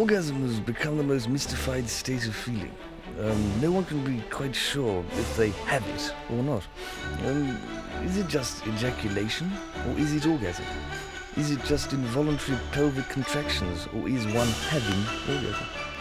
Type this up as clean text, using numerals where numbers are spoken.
Orgasm has become the most mystified state of feeling. No one can be quite sure if they have it or not. Is it just ejaculation, or is it orgasm? Is it just involuntary pelvic contractions, or is one having orgasm?